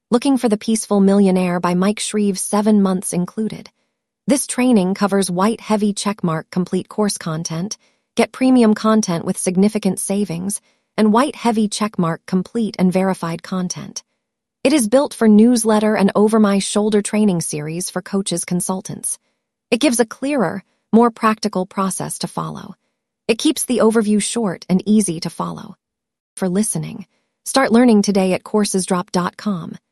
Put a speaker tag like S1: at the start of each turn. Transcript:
S1: Looking for the Peaceful Millionaire by Mike Shreve, 7 months included. This training covers white heavy checkmark complete course content, get premium content with significant savings, and white heavy checkmark complete and verified content. It is built for newsletter and over my shoulder training series for coaches consultants. It gives a clearer, more practical process to follow. It keeps the overview short and easy to follow. For listening, start learning today at coursesdrop.com.